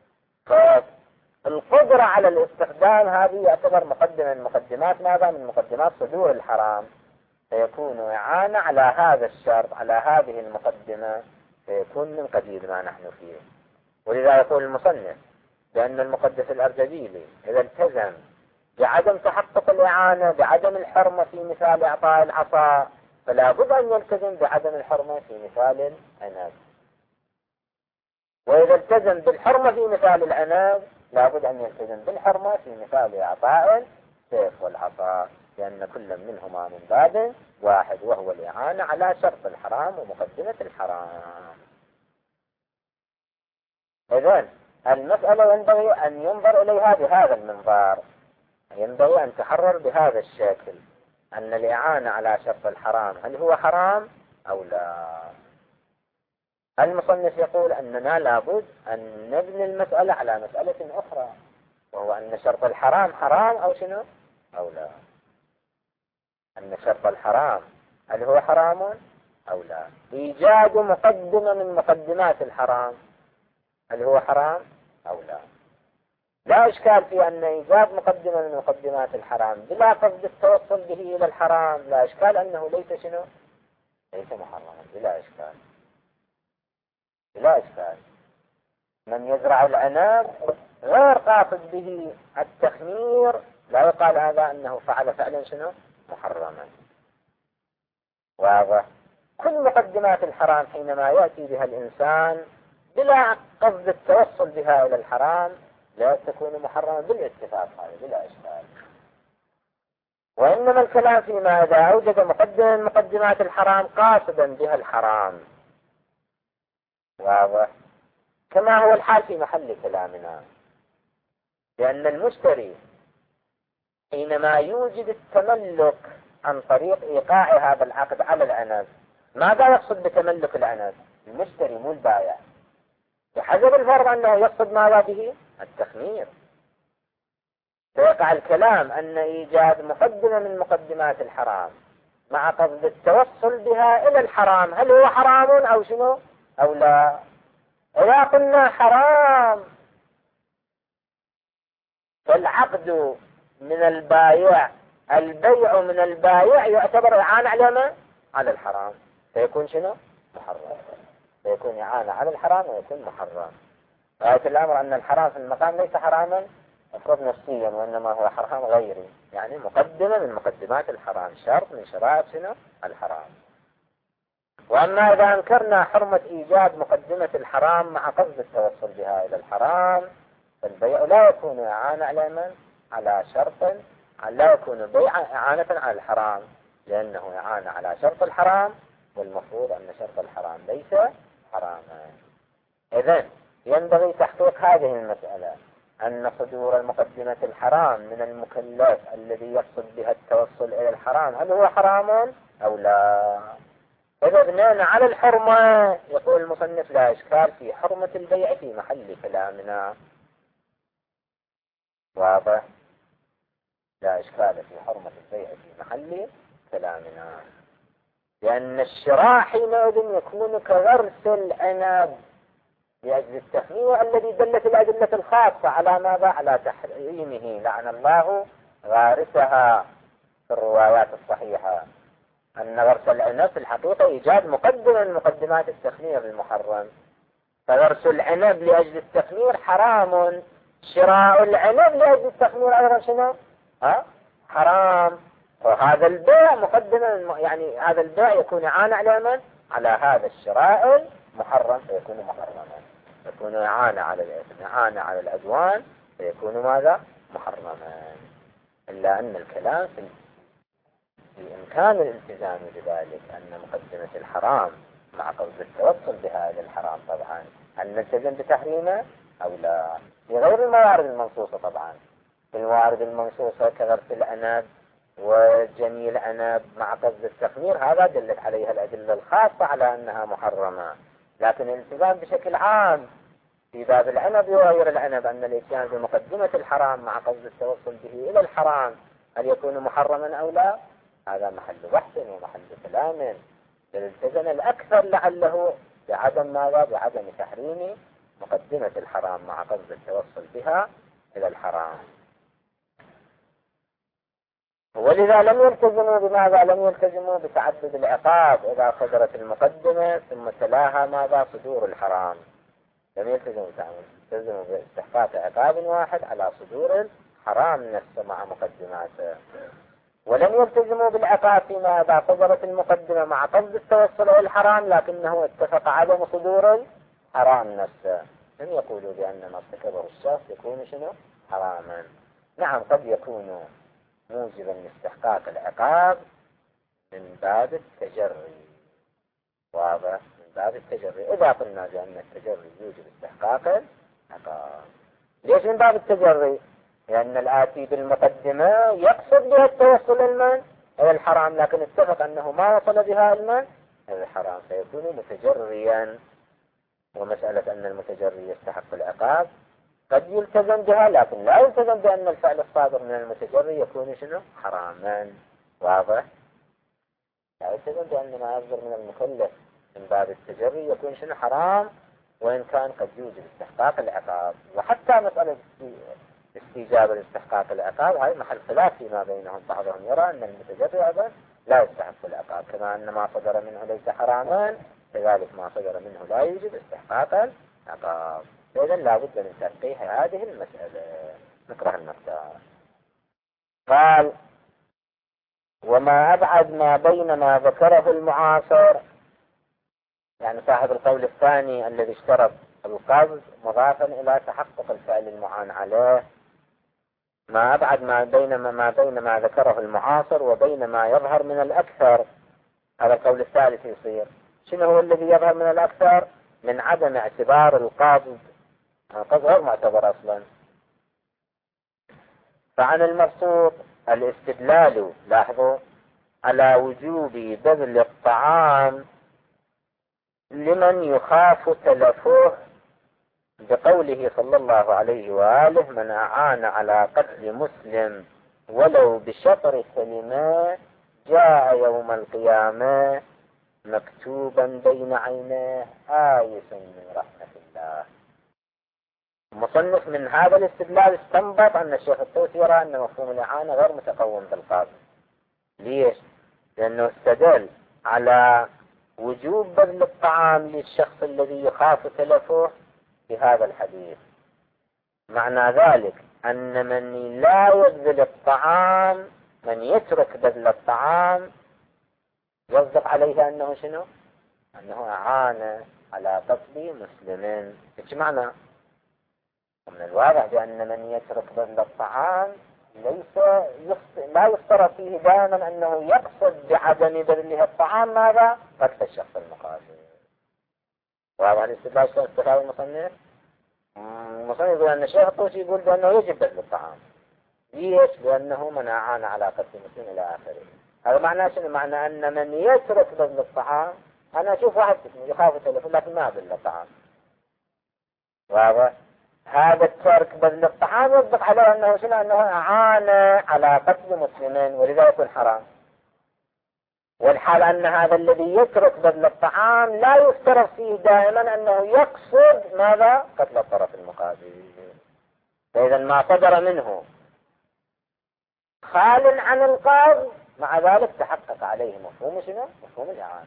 فالقدرة على الاستخدام هذه يعتبر مقدمة من مقدمات ماذا؟ من مقدمات صدور الحرام، فيكون إعانة على هذا الشرط على هذه المقدمة، فيكون من قبيل ما نحن فيه. ولذا يقول المصنف بأن المقدس الأرجبيلي إذا التزم بعدم تحقق الإعانة بعدم الحرمة في مثال إعطاء العصا، فلا بد أن يلتزم بعدم الحرمة في مثال العنب. وإذا التزم بالحرمة في مثال العنب لا بد أن يلتزم بالحرمة في مثال إعطاء السيف والعصا، لأن كل منهما من باب واحد وهو الإعانة على شرط الحرام ومقدمة الحرام. إذن المسألة ينبغي أن ينظر إليها بهذا المنظار، ينبغي أن تحرر بهذا الشكل، أن الإعانة على شرط الحرام هل هو حرام أو لا. المصنف يقول أننا لابد أن نبني المسألة على مسألة أخرى، وهو أن شرط الحرام حرام أو شنو أو لا. أن شرط الحرام هل هو حرام أو لا. إيجاد مقدمة من مقدمات الحرام هل هو حرام أو لا. لا إشكال في أن إيجاد مقدمة من مقدمات الحرام بلا قصد التوصل به إلى الحرام لا إشكال أنه ليس شنو ليس محرما بلا إشكال. بلا إشكال. من يزرع العنب غير قاصد به التخمير لا يقال هذا أنه فعل فعلا شنو محرما. واضح. كل مقدمات الحرام حينما يأتي بها الإنسان بلا قصد التوصل بها إلى الحرام لا تكون محرما بالاتفاق هذا بلا إشكال. وإنما الكلام فيما إذا أوجد مقدمة من مقدمات الحرام قاصدا بها الحرام. واضح. كما هو الحال في محل كلامنا. لأن المشتري حينما يوجد التملك عن طريق إيقاع هذا العقد على العنب ماذا يقصد بتملك العنب؟ المشتري مو البائع. بحسب الفرض أنه يقصد ماذا به؟ التخمير. فيقع الكلام أن إيجاد مقدمة من مقدمات الحرام مع قصد التوصل بها إلى الحرام هل هو حرام أو شنو أو لا. إذا قلنا حرام فالعقد من البائع البيع من البائع يعتبر إعانة على ما؟ على الحرام فيكون شنو محرم. فيكون إعانة على الحرام ويكون محرم. غاية الأمر أن الحرام في المقام ليس حراما مفروض نفسيا وإنما هو حرام غيري يعني مقدمة من مقدمات الحرام شرط من شرائط شنو الحرام. وأما إذا أنكرنا حرمة إيجاد مقدمة الحرام مع قصد التوصل بها إلى الحرام فالبيع لا يكون إعانة على من؟ على شرط لا يكون بيع إعانة على الحرام لأنه إعانة على شرط الحرام والمفروض أن شرط الحرام ليس حراما. إذن ينبغي تحقيق هذه المسألة أن صدور المقدمة الحرام من المكلف الذي يقصد بها التوصل إلى الحرام هل هو حرام أو لا. إذا بنينا على الحرمة يقول المصنف لا إشكال في حرمة البيع في محل كلامنا. واضح. لا إشكال في حرمة البيع في محل كلامنا لأن الشراء حينئذ يكون كغرس العنب لأجل التخمير الذي دلت الأدلة الخاصة على ماذا؟ على تحريمه لعن الله غارسها في الروايات الصحيحة أن غرس العنب في الحقيقة إيجاد مقدمة من مقدمات التخمير المحرم. فغرس العنب لأجل التخمير حرام. شراء العنب لأجل التخمير أيضا شنو؟ حرام. وهذا البيع مقدمة يعني هذا البيع يكون إعانة على من؟ على هذا الشراء المحرم فيكون محرما. يكون إعانة على الإثم إعانة على العدوان فيكون ماذا؟ محرما. إلا أن الكلام في إمكان الالتزام بذلك أن مقدمة الحرام مع قصد التوصل بها إلى الحرام طبعا هل نلتزم بتحريمه أو لا في غير الموارد المنصوصة طبعا. في الموارد المنصوصة كغرس العنب وجني العنب مع قصد التخمير هذا دلت عليها الأدلة الخاصة على أنها محرمة. لكن الالتزام بشكل عام في باب العنب وغير العنب أن الاتيان بمقدمة الحرام مع قصد التوصل به إلى الحرام هل يكون محرما أو لا هذا محل بحث ومحل كلام. الالتزام الأكثر لعله بعدم ماذا؟ بعدم تحريم مقدمة الحرام مع قصد التوصل بها إلى الحرام. ولذا لم يلتزموا بماذا؟ لم يلتزموا بتعدد العقاب إذا صدرت المقدمة ثم تلاها ماذا؟ صدور الحرام. لم يلتزموا باستحقاق عقاب واحد على صدور الحرام نفسه مع مقدماته. ولم يلتزموا بالعقاب فيما إذا صدرت المقدمة مع قصد التوصل إلى الحرام لكنه اتفق عدم صدور الحرام نفسه. لم يقولوا بأن ما ارتكبه الشخص يكون شنو؟ حراما. نعم قد يكون موجبا لاستحقاق العقاب من باب التجري. واضح؟ من باب التجري. إذا قلنا بأن التجري يوجب استحقاق العقاب. ليش من باب التجري؟ لأن الآتي بالمقدمة يقصد بها التوصل إلى الحرام لكن اتفق أنه ما وصل بها إلى الحرام فيكون متجريا. ومسألة أن المتجري يستحق العقاب قد يلتزم بها لكن لا يلتزم بأن الفعل الصادر من المتجري يكون شنو؟ حراما. واضح؟ لا يلتزم بأن ما يصدر من المكلف من باب التجري يكون شنو؟ حرام، وإن كان قد يوجب استحقاق العقاب. وحتى مسألة استيجاب الاستحقاق العقاب هاي محل خلاف فيما بينهم. بعضهم يرى أن المتجري أيضا لا يستحق العقاب، كما أن ما صدر منه ليس حراما كذلك ما صدر منه لا يوجب استحقاق العقاب. إذن لا بد من تنقيح هذه المسألة. نقرأ المقدار. قال: وما أبعد ما بين ما ذكره المعاصر، يعني صاحب القول الثاني الذي اشترط القبض مضافا إلى تحقق الفعل المعان عليه، ما أبعد ما بين ما ذكره المعاصر وبين ما يظهر من الأكثر. هذا القول الثالث يصير شنو هو الذي يظهر من الأكثر؟ من عدم اعتبار القبض، القبض غير معتبر أصلا. فعن المبسوط الاستدلال، لاحظوا، على وجوب بذل الطعام لمن يخاف تلفه بقوله صلى الله عليه وآله: من أعان على قتل مسلم ولو بشطر كلمة جاء يوم القيامة مكتوبا بين عينيه آيس من رحمة الله. المصنف من هذا الاستدلال استنبط أن الشيخ الطوسي يرى أن مفهوم الإعانة غير متقوم بالقاضي. ليش؟ لأنه استدل على وجوب بذل الطعام للشخص الذي يخاف تلفه بهذا الحديث. معنى ذلك أن من لا يبذل الطعام، من يترك بذل الطعام، يصدق عليه أنه شنو؟ أنه أعان على قتل مسلم. إيش معنى؟ ومن الواضح بأن من يترك بذل الطعام لا يفترض فيه دائما أنه يقصد بعدم بذله الطعام ماذا؟ قتل الشخص المقابل. واضح الاستدلال شلون استفاد المصنف؟ المصنف يقول أن الشيخ الطوسي يقول بأنه يجب بذل الطعام. ليش؟ لأنه من أعان على قتل مسلم إلى آخره. هذا معناه شنو؟ معناه أن من يترك بذل الطعام، أنا أشوف واحد يخاف تلفه لكن ما بذل الطعام. واضح؟ هذا الترك بذل الطعام يصدق عليه أنه شنو؟ أنه أعان على قتل مسلم، ولذا يكون حرام. والحال أن هذا الذي يترك بذل الطعام لا يفترض فيه دائما أنه يقصد ماذا؟ قتل الطرف المقابل. فإذا ما صدر منه خال عن القاضي، مع ذلك تحقق عليه مفهوم شنو؟ مفهوم الإعانة.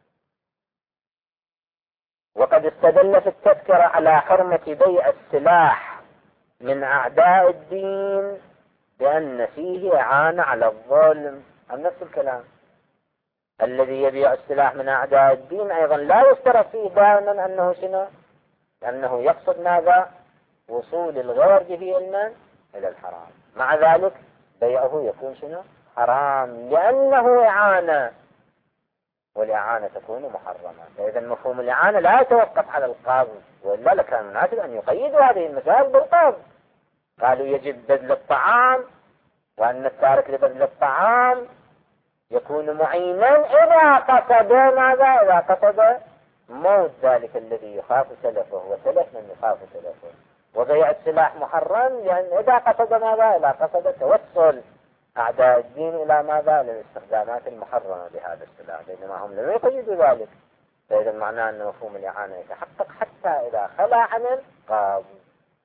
وقد استدل في التذكرة على حرمة بيع السلاح من أعداء الدين بأن فيه إعانة على الظلم. عن نفس الكلام، الذي يبيع السلاح من أعداء الدين أيضا لا يفترض فيه دائما أنه شنو؟ أنه يقصد ماذا؟ وصول الغير به إلى الحرام. مع ذلك بيعه يكون شنو؟ حرام، لأنه إعانة، والإعانة تكون محرمة. فإذا مفهوم الإعانة لا يتوقف على القاضي، وإلا لكان مناسب أن يقيدوا هذه المسائل بالقاضي. قالوا يجب بذل الطعام، وأن التارك لبذل الطعام يكون معينا إذا قصد ماذا؟ إذا قصد موت ذلك الذي يخاف تلفه وتلف من يخاف تلفه. وبيع السلاح محرم لأن إذا قصد ماذا؟ إذا قصد توصل أعداء الدين إلى ماذا؟ للاستخدامات المحرمة بهذا السلاح، بينما هم لم يقيدوا ذلك. فإذا معناه أن مفهوم الإعانة يتحقق حتى إذا خلى عن القاضي.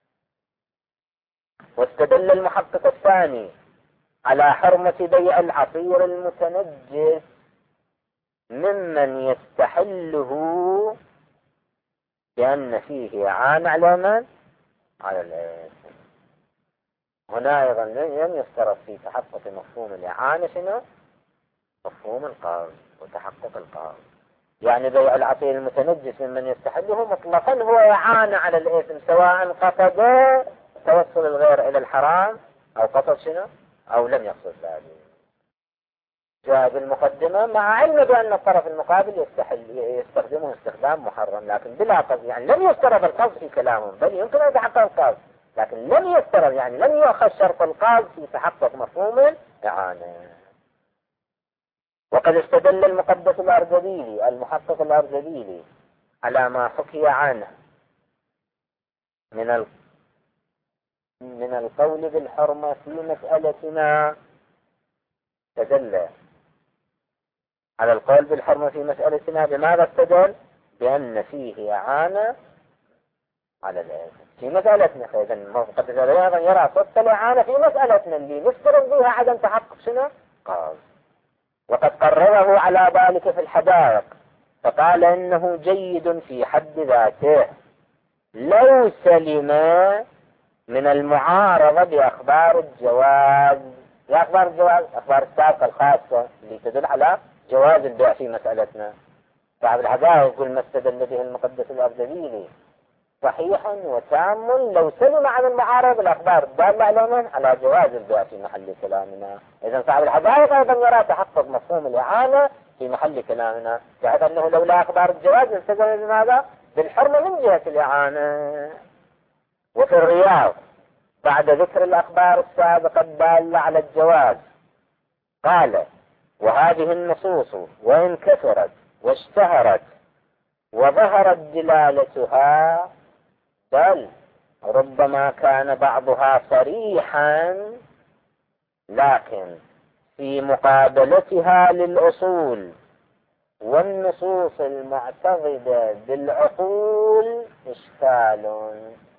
واستدل المحقق الثاني على حرمة بيع العصير المتنجس ممن يستحله بأن فيه إعانة على من؟ على الإثم. هنا أيضا لم يفترض في تحقق مفهوم الإعانة شنو؟ مفهوم القاضي وتحقق القاضي. يعني بيع العصير المتنجس ممن يستحله مطلقا هو إعانة على الإثم، سواء قصد توصل الغير إلى الحرام أو قصد شنو؟ أو لم يقصد ذلك. جاء بالمقدمة مع علم بأن الطرف المقابل يستخدمه استخدام محرم، لكن بلا قصد. يعني لم يفترض القصد في كلامهم، بل يمكن أن يتحقق القصد، لكن لم يفترض، يعني لم يؤخذ شرط القصد في تحقق مفهوم الإعانة. وقد استدل المقدس الأرذبيلي المحقق الأرذبيلي على ما حكي عنه من من القول بالحرمة في مسألتنا، استدل على القول بالحرمة في مسألتنا بماذا استدل؟ بأن فيه إعانة على الإثم في مسألتنا. فإذا قد يرى صدق الإعانة في مسألتنا اللي نفترض بها عدم تحقق شنو؟ قال. وقد قرره على ذلك في الحدائق، فقال إنه جيد في حد ذاته لو سلم من المعارضة بأخبار الجواز. أخبار الجواز أخبار السابقة الخاصة اللي تدل على جواز البيع في مسألتنا. صاحب الحدائق يقول ما استدل به المقدس الأردبيلي صحيح وتام لو سلم عن المعارض الأخبار الدالة على جواز البيع في محل كلامنا. إذا صاحب الحدائق أيضا يرى تحقق مفهوم الإعانة في محل كلامنا، بحيث أنه لولا أخبار الجواز استدل بماذا؟ بالحرمة من جهة الإعانة. وفي الرياض بعد ذكر الأخبار السابقة الدالة على الجواز قال: وهذه النصوص وإن كثرت واشتهرت وظهرت دلالتها بل ربما كان بعضها صريحا، لكن في مقابلتها للأصول والنصوص المعتضدة بالعقول إشكال.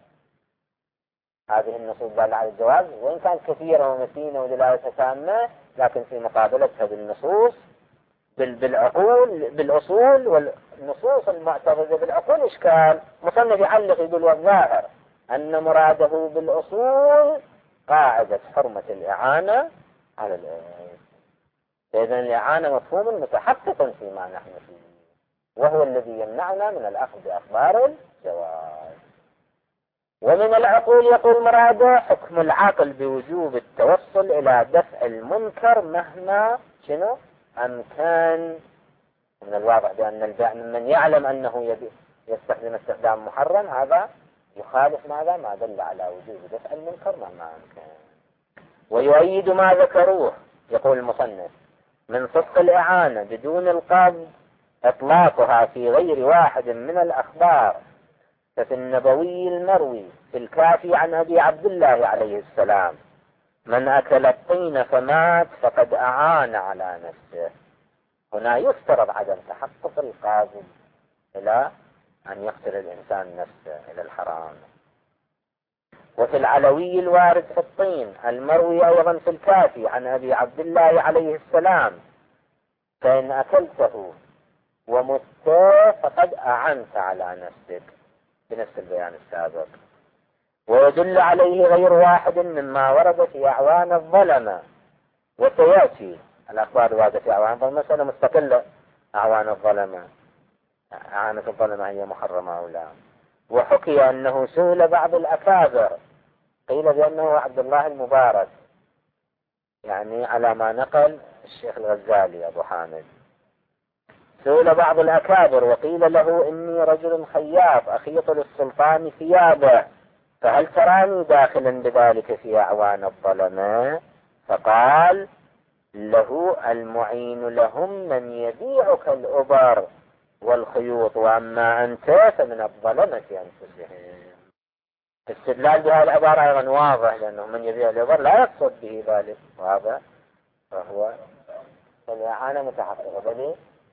هذه النصوص دالة على الجواز وإن كانت كثيرة ومتينة ودلالتها تامة، لكن في مقابلتها بالنصوص بالعقول بالأصول والنصوص المعتضدة بالعقول إشكال. مصنف يعلق يقول: والظاهر أن مراده بالأصول قاعدة حرمة الإعانة على الإثم. فإذا الإعانة مفهوم متحقق فيما نحن فيه، وهو الذي يمنعنا من الأخذ بأخبار الجواز. ومن العقول يقول مراده حكم العقل بوجوب التوصل إلى دفع المنكر مهما شنو أمكان. من الواضح بأن البائع ممن يعلم أنه يستخدم استخدام محرم، هذا يخالف ماذا؟ ما دل على وجوب دفع المنكر مهما أمكان. ويؤيد ما ذكروه يقول المصنف من صدق الإعانة بدون القبض إطلاقها في غير واحد من الأخبار، ففي النبوي المروي في الكافي عن أبي عبد الله عليه السلام: من أكل الطين فمات فقد أعان على نفسه. هنا يفترض عدم تحقق القاصد إلى أن يقتل الإنسان نفسه إلى الحرام. وفي العلوي الوارد في الطين المروي أيضا في الكافي عن أبي عبد الله عليه السلام: فإن أكلته ومت فقد أعنت على نفسك، بنفس البيان السابق. ويدل عليه غير واحد مما ورد في أعوان الظلمة، وسيأتي الأخبار الواردة في أعوان الظلمة مسألة مستقلة. أعوان الظلمة، أعانة الظلمة هي محرمة أو لا. وحكي أنه سئل بعض الأكابر، قيل بأنه عبد الله المبارك، يعني على ما نقل الشيخ الغزالي أبو حامد، سئل بعض الأكابر وقيل له: إني رجل خياط أخيط للسلطان ثيابه، فهل تراني داخلا بذلك في أعوان الظلمة؟ فقال له: المعين لهم من يبيعك الأبر والخيوط، وأما أنت فمن الظلمة أنفسهم. الاستدلال بهذه العبارة أيضا واضح، لأنه من يبيع الأبر لا يقصد به ذلك، واضح، فهو الإعانة متحققة. بل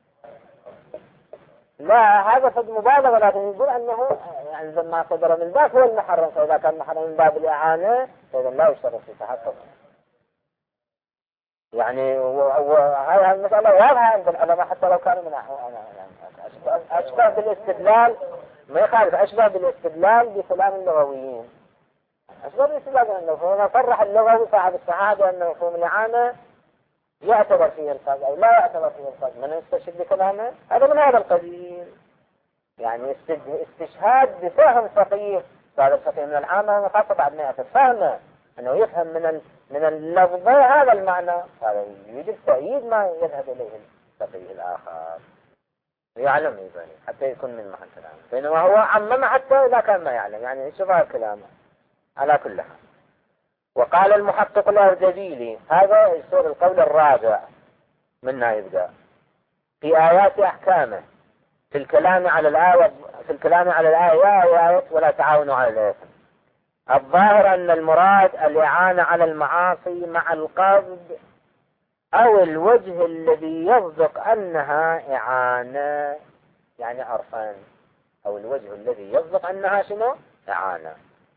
لا، هذا قد مبالغة، لكن يقول أنه يعني لما صدر من ذاك هو المحرم، فإذا كان محرم من باب الإعانة فإذا لا يشترط في تحقق. يعني وهذه المسألة واضحة عند العلماء حتى لو كانوا من أشبه بالاستدلال، ما يخالف، أشبه بالاستدلال بكلام اللغويين، أشبه بالاستدلال بأنه صرح اللغوي صاحب الصحاح بأنه مفهوم الإعانة يعتبر فيه القصد أو لا يعتبر فيه القصد، من يستشهد بكلامه هذا من هذا القبيل. يعني استشهاد بفهم فقيه، هذا الفقيه من العامة خاصة بعد ما يأتي فهمه أنه يفهم من اللفظ هذا المعنى، هذا يجب تأييد ما يذهب إليه الفقيه الآخر، يعلم ذلك حتى يكون من محل كلامه، بينما هو عمم حتى إذا كان ما يعلم، يعني شبه كلامه على كل حال. وقال المحقق الأردبيلي، هذا يصير القول الرابع منا يبدأ في آيات أحكامه في الكلام على الآية ولا تعاونوا على الإثم. الظاهر أن المراد الإعانة على المعاصي مع القصد، أو الوجه الذي يصدق أنها إعانة، يعني عرفان، أو الوجه الذي يصدق أنها شنو؟ إعانة.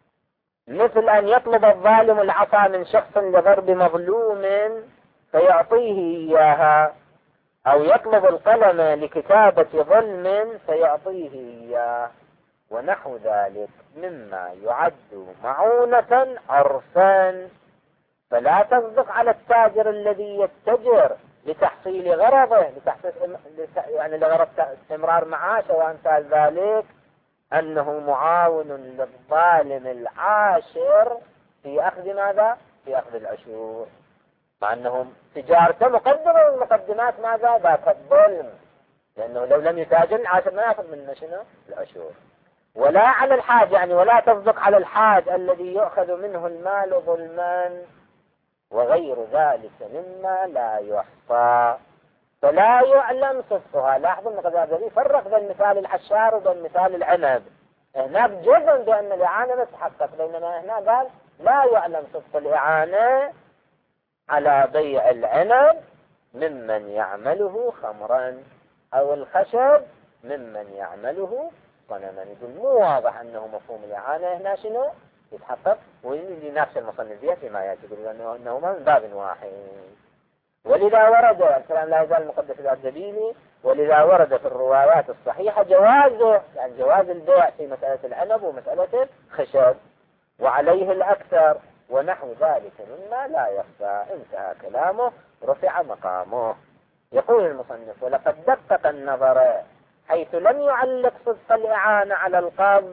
مثل أن يطلب الظالم العصا من شخص لضرب مظلوم فيعطيه إياها، أو يطلب القلم لكتابة ظلم فيعطيه إياه، ونحو ذلك مما يعد معونة عرفا. فلا تصدق على التاجر الذي يتجر لتحصيل غرضه، يعني لغرض استمرار معاشه وأمثال ذلك، أنه معاون للظالم العاشر في أخذ ماذا؟ في أخذ العشور، مع أنهم تجارته مقدمة من مقدمات ماذا؟ ذاك الظلم، لأنه لو لم يتاجر العاشر ما يأخذ منه شنو؟ العشور. ولا على الحاج، يعني ولا تصدق على الحاج الذي يؤخذ منه المال ظلما، وغير ذلك مما لا يحصى فلا يعلم صدقها. لاحظوا أن الغزالي يفرق بين مثال العشار وبين مثال العنب. هناك جزم بأن الإعانة لا تتحقق، بينما هنا قال لا يعلم صدق الإعانة على بيع العنب ممن يعمله خمرا، أو الخشب ممن يعمله صنما. يقول مو واضح أنه مفهوم الإعانة هنا شنو يتحقق، ويناقش المصنف فيها فيما يأتي، يقول أنه من باب واحد. ولذا ورد الكلام لا يزال المقدس الأردبيلي، ولذا ورد في الروايات الصحيحة جوازه، يعني جواز البيع في مسألة العنب ومسألة الخشب، وعليه الأكثر، ونحو ذلك مما لا يخفى. انتهى كلامه، رفع مقامه. يقول المصنف: ولقد دقق النظر حيث لم يعلق صدق الإعانة على القبض،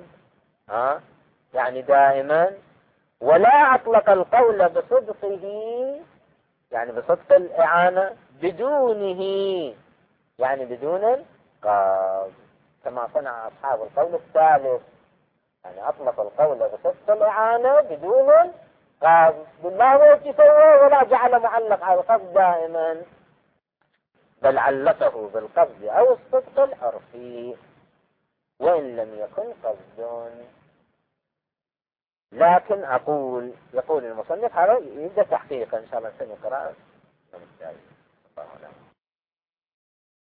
يعني دائما، ولا أطلق القول بصدقه، يعني بصدق الإعانة، بدونه، يعني بدون القبض، كما صنع أصحاب القول الثالث، يعني أطلق القول بصدق الإعانة بدون القبض. بالله ويتسوى ولا جعل معلق على القبض دائما، بل علقه بالقبض أو الصدق العرفي وإن لم يكن قصد. لكن أقول، يقول المصنف هذا يبدأ تحقيقا إن شاء الله سنقرأ.